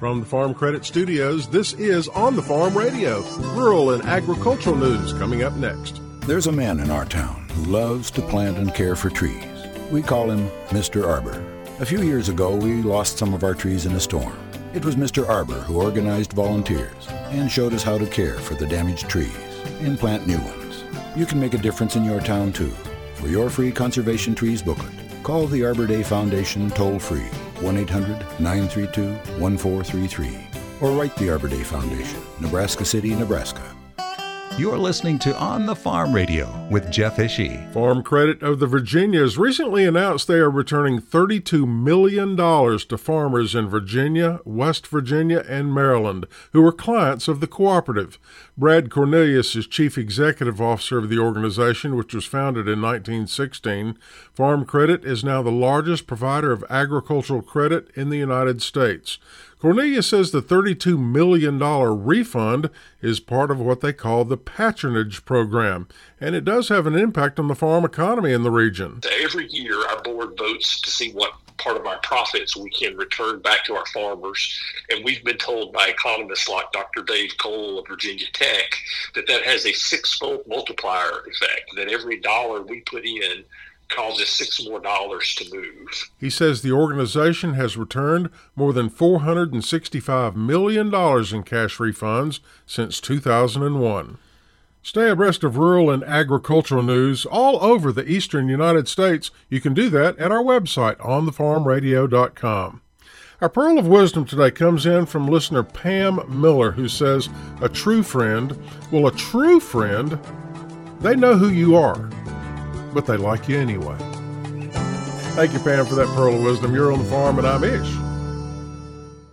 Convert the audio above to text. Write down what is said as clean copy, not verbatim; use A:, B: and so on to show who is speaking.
A: From the Farm Credit Studios, this is On the Farm Radio, rural and agricultural news coming up next.
B: There's a man in our town who loves to plant and care for trees. We call him Mr. Arbor. A few years ago, we lost some of our trees in a storm. It was Mr. Arbor who organized volunteers and showed us how to care for the damaged trees and plant new ones. You can make a difference in your town, too. For your free Conservation Trees booklet, call the Arbor Day Foundation toll-free, 1-800-932-1433, or write the Arbor Day Foundation, Nebraska City, Nebraska.
C: You're listening to On the Farm Radio with Jeff Ishii.
A: Farm Credit of the Virginias recently announced they are returning $32 million to farmers in Virginia, West Virginia, and Maryland who are clients of the cooperative. Brad Cornelius is Chief Executive Officer of the organization, which was founded in 1916. Farm Credit is now the largest provider of agricultural credit in the United States. Cornelius says the $32 million refund is part of what they call the patronage program, and it does have an impact on the farm economy in the region.
D: Every year, our board votes to see what part of our profits we can return back to our farmers, and we've been told by economists like Dr. Dave Cole of Virginia Tech that has a six-fold multiplier effect, that every dollar we put in causes $6 more to move.
A: He says the organization has returned more than $465 million in cash refunds since 2001. Stay abreast of rural and agricultural news all over the eastern United States. You can do that at our website, onthefarmradio.com. Our Pearl of Wisdom today comes in from listener Pam Miller, who says, a true friend, they know who you are, but they like you anyway. Thank you, Pam, for that Pearl of Wisdom. You're on the farm, and I'm Ish.